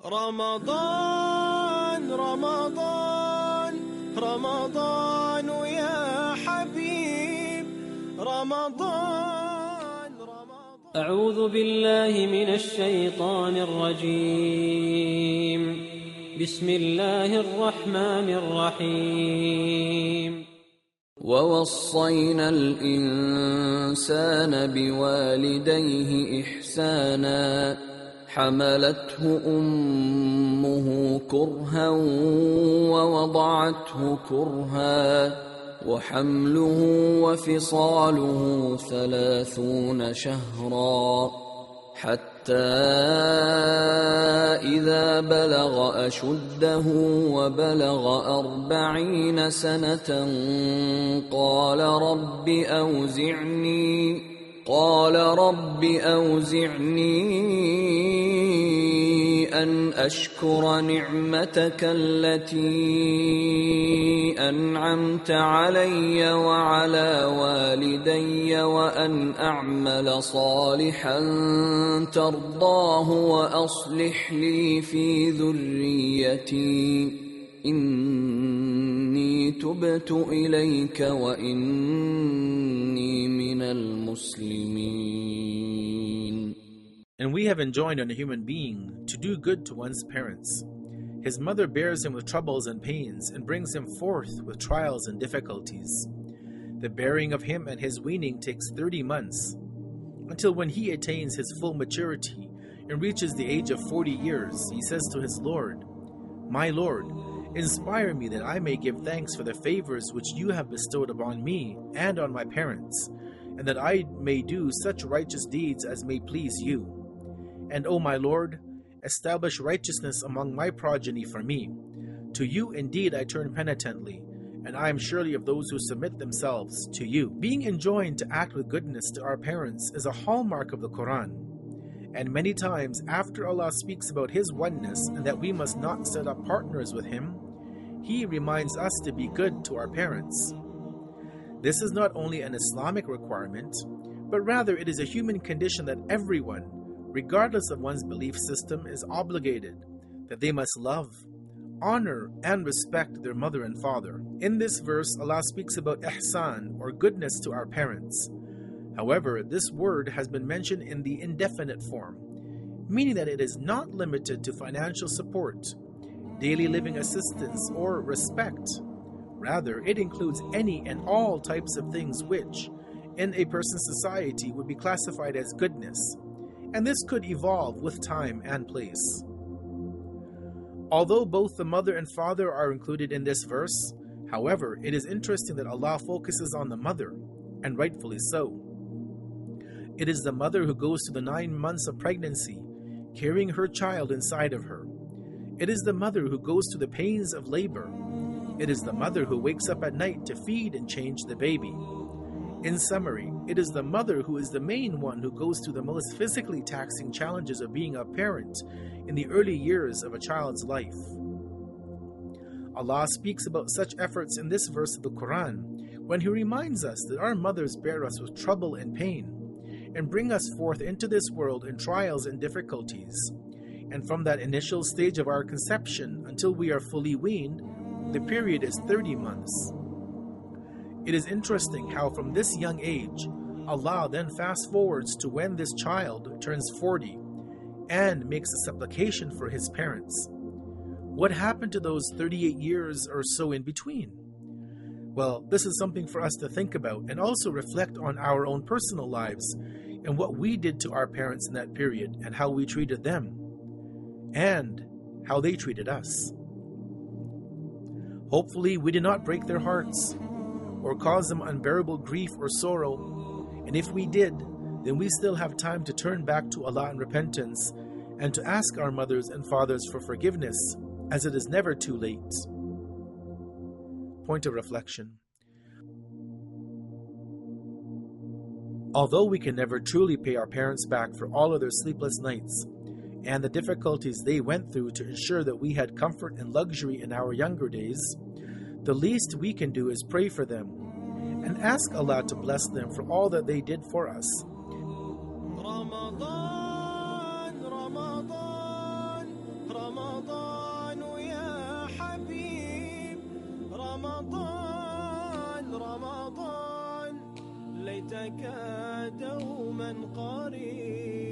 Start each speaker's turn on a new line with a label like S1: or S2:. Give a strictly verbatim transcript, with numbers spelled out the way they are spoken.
S1: رمضان رمضان رمضان يا حبيب رمضان رمضان.
S2: أعوذ بالله من الشيطان الرجيم. بسم الله الرحمن الرحيم.
S3: ووصينا الإنسان بوالديه إحسانا حملته أمه كرها ووضعته كرها وحمله وفصاله ثلاثون شهرا حتى إذا بلغ أشده وبلغ أربعين سنة قال رب أوزعني قال رب أوزعني أن أشكر نعمتك التي أنعمت علي وعلى والدي وأن أعمل صالحا ترضاه وأصلح لي في ذريتي إني تبت إليك وإني من المسلمين.
S4: And we have enjoined on a human being to do good to one's parents. His mother bears him with troubles and pains and brings him forth with trials and difficulties. The bearing of him and his weaning takes thirty months, until when he attains his full maturity and reaches the age of forty years, he says to his Lord, "My Lord, inspire me that I may give thanks for the favors which you have bestowed upon me and on my parents, and that I may do such righteous deeds as may please you. And, O my Lord, establish righteousness among my progeny for me. To you indeed I turn penitently, and I am surely of those who submit themselves to you." Being enjoined to act with goodness to our parents is a hallmark of the Quran. And many times after Allah speaks about His oneness and that we must not set up partners with Him, He reminds us to be good to our parents. This is not only an Islamic requirement, but rather it is a human condition that everyone, regardless of one's belief system, is obligated, that they must love, honor, and respect their mother and father. In this verse, Allah speaks about ihsan, or goodness to our parents. However, this word has been mentioned in the indefinite form, meaning that it is not limited to financial support, daily living assistance, or respect. Rather, it includes any and all types of things which, in a person's society, would be classified as goodness, and this could evolve with time and place. Although both the mother and father are included in this verse, however, it is interesting that Allah focuses on the mother, and rightfully so. It is the mother who goes through the nine months of pregnancy, carrying her child inside of her. It is the mother who goes through the pains of labor. It is the mother who wakes up at night to feed and change the baby. In summary, it is the mother who is the main one who goes through the most physically taxing challenges of being a parent in the early years of a child's life. Allah speaks about such efforts in this verse of the Quran when He reminds us that our mothers bear us with trouble and pain and bring us forth into this world in trials and difficulties. And from that initial stage of our conception until we are fully weaned, the period is thirty months. It is interesting how from this young age, Allah then fast forwards to when this child turns forty and makes a supplication for his parents. What happened to those thirty-eight years or so in between? Well, this is something for us to think about and also reflect on our own personal lives and what we did to our parents in that period and how we treated them and how they treated us. Hopefully, we did not break their hearts or cause them unbearable grief or sorrow, and if we did, then we still have time to turn back to Allah in repentance and to ask our mothers and fathers for forgiveness, as it is never too late. Point of reflection. Although we can never truly pay our parents back for all of their sleepless nights and the difficulties they went through to ensure that we had comfort and luxury in our younger days, the least we can do is pray for them and ask Allah to bless them for all that they did for us.
S1: Ramadan, Ramadan, Ramadan. لقيتك دوما قريب